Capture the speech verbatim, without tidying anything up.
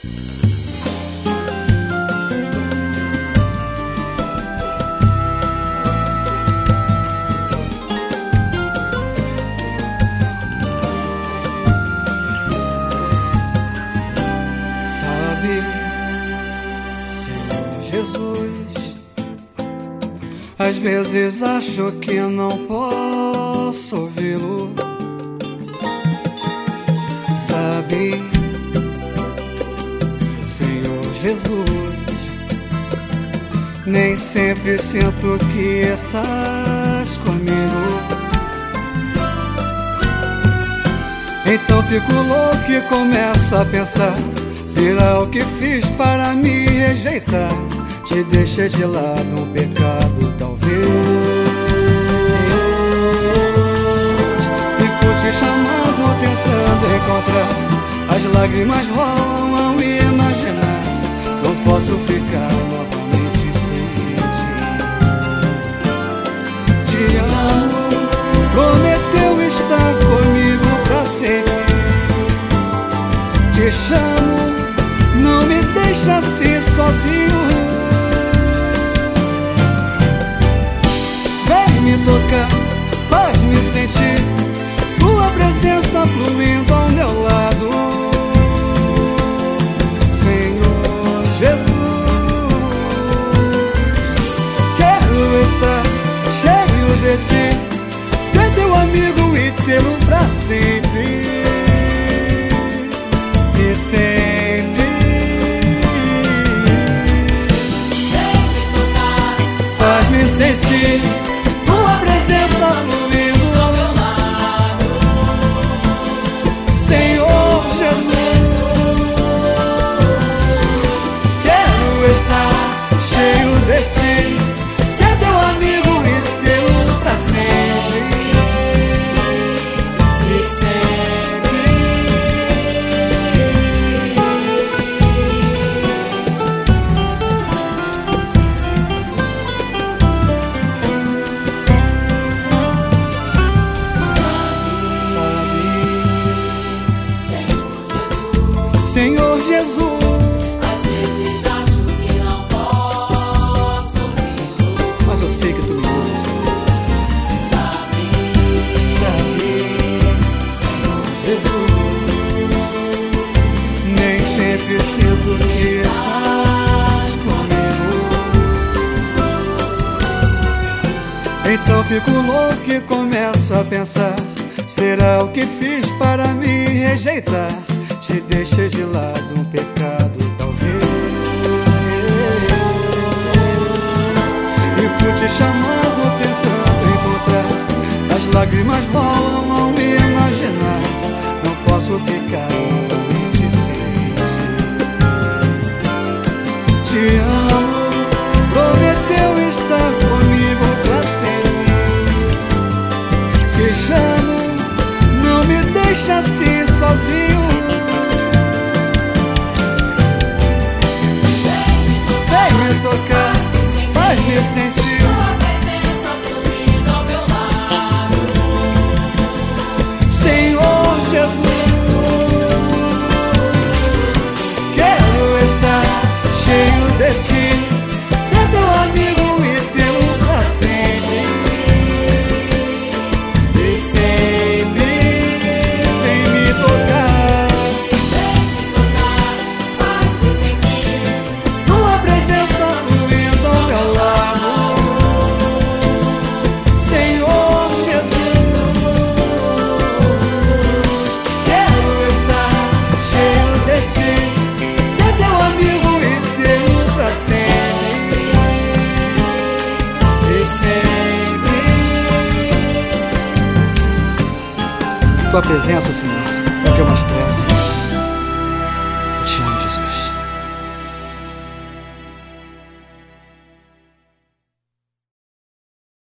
Às vezes acho que não posso ouvi-lo. Sabe, Senhor Jesus, nem sempre sinto que estás comigo. Então fico louco e começo a pensar: será o que fiz para me rejeitar? Te deixei de lado, um pecado talvez. Fico te chamando, tentando encontrar. As lágrimas rolam ao imaginar. Não posso ficar novamente sem ti. Te amo, prometeu estar comigo pra sempre. Te chamo, não me deixa assim sozinho. Me tocar, faz-me sentir tua presença fluindo ao meu lado. Senhor Jesus, quero estar cheio de ti, ser teu amigo e tê-lo pra sempre. E sempre vem me tocar, faz-me sentir tua presença fluindo ao meu lado. Senhor Jesus, quero estar cheio de ti, ser teu amigo e tê-lo pra sempre. E sempre Senhor Jesus, às vezes acho que não posso ouvi-lo. mas eu sei que tu me ouves, Senhor. Sabe, Sabe, Senhor Jesus, nem sempre sinto que estás comigo. Então fico louco e começo a pensar: será o que fiz para me rejeitar? Te deixei de lado, um pecado talvez. Fico te chamando, tentando encontrar. As lágrimas rolam ao me imaginar. Não posso ficar novamente sem ti. Te amo, prometeu estar comigo pra sempre. Te chamo, não me deixa assim sozinho. Vem me tocar, faz-me sentir tua presença fluindo ao meu lado. Senhor Jesus, quero estar cheio de ti, ser teu amigo e tê-lo pra sempre. E sempre vem me tocar, Vem me tocar, faz-me sentir tua presença fluindo ao meu lado. Senhor Jesus, quero estar cheio de ti, ser teu amigo e tê-lo pra sempre. E sempre tua presença, Senhor, é o que eu mais prezo.